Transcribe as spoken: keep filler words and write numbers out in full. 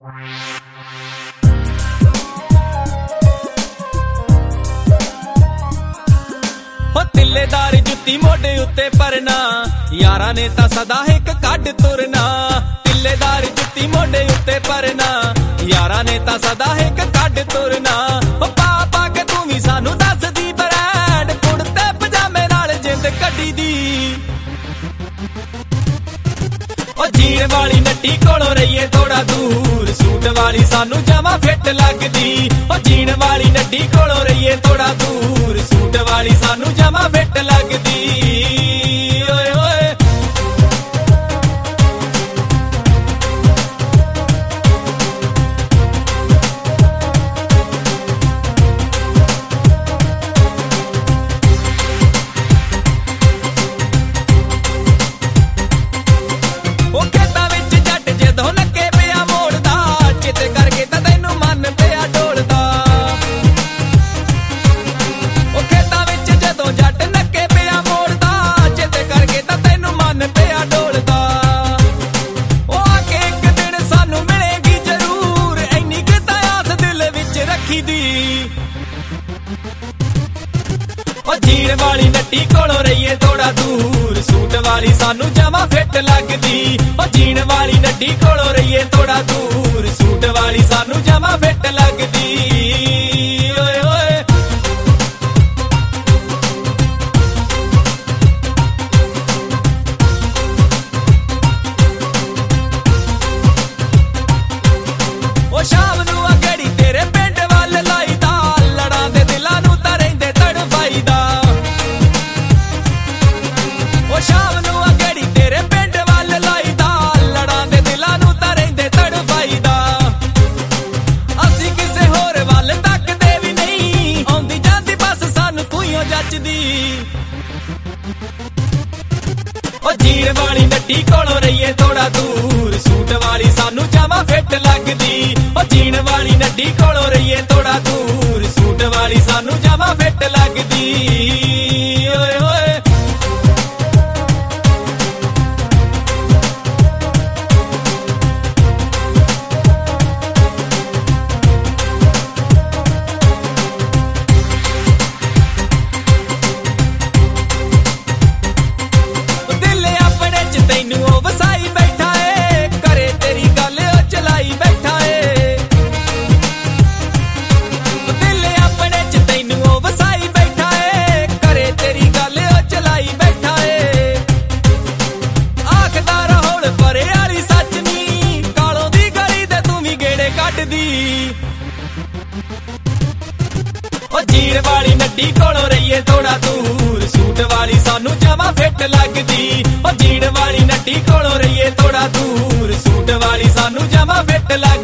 तिल्लेदार जुत्ती मोढे उत्ते परना यारा ने तां सदा हिक कड्ड तुरना। तिल्लेदार जुत्ती मोढे उत्ते परना यारा ने तां सदा हिक कड्ड तुरना। ओ पा पा के तू भी सानू दसदी ब्रांड कुड़ते पजामे नाल जिंद कड्डी दी। ओ जीण वाली नट्टी कोलों रहीए थोड़ा दूर सूट वाली सानू जमा फिट लगदी। ओ जीण वाली नट्टी कोलों रहीए थोड़ा दूर सूट वाली सानू जमा फिट लगदी। ओए ओए जीण वाली नट्टी कोलों रहीए थोड़ा दूर सूट वाली सानू जमा फिट लगदी। ओ जीण वाली नट्टी कोलों रहीए थोड़ा दूर सूट वाली सानू जमा फिट लगदी। ओए ओए ओ शाम नू आ घड़ी तेरे पिंड वल लाईदा लड़ां दे दिलां नू तां रहिंदे तड़फाईदा। ओ शाम नू आ घड़ी तेरे पिंड वल लाईदा लड़ां दे दिलां नू तां रहिंदे तड़फाईदा। असीं किसे होर वल तकदे वी नहीं आउंदी जांदी बस सानू तूं ही जचदी। ओ जीण वाली नट्टी कोलों रहीए थोड़ा दूर सूट वाली सानू जमा फिट लगदी। ओ जीण वाली नट्टी कोलों रहीए थोड़ा दूर सूट वाली सानू जमा फिट लगदी। ओए ओए जीण वाली नट्टी कोलों रहीए थोड़ा दूर सूट वाली सानू जमा फिट लगदी। ओ जीण वाली नट्टी कोलों रहीए थोड़ा दूर सूट वाली सानू जमा फिट लगदी।